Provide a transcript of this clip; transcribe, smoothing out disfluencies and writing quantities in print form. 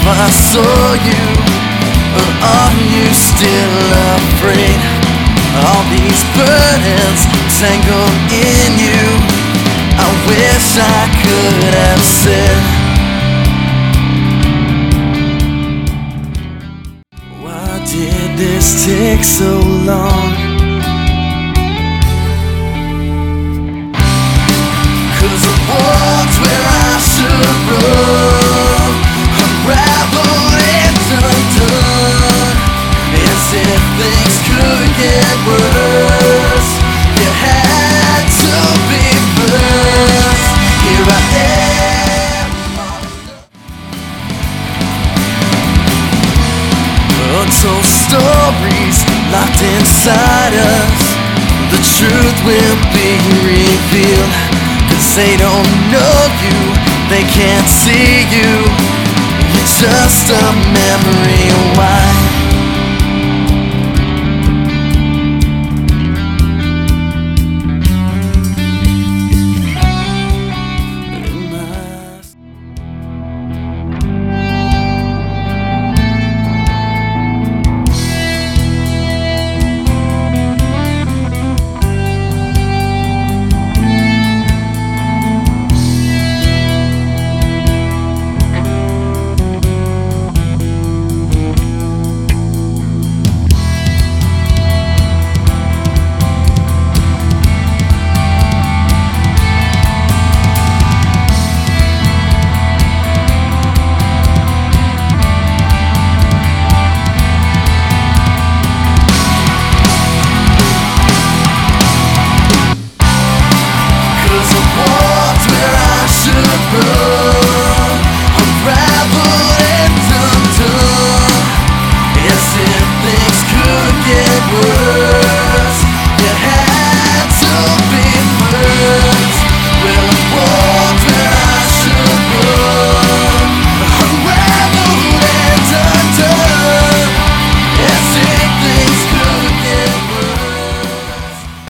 I saw you, or are you still afraid? All these burdens tangled in you, I wish I could have said, why did this take so long? 'Cause the walls where I should run unraveled and undone, as if things could get worse. You had to be first. Here I am, untold stories locked inside us. The truth will be revealed, 'cause they don't know you, they can't see you. You're just a memory. Why?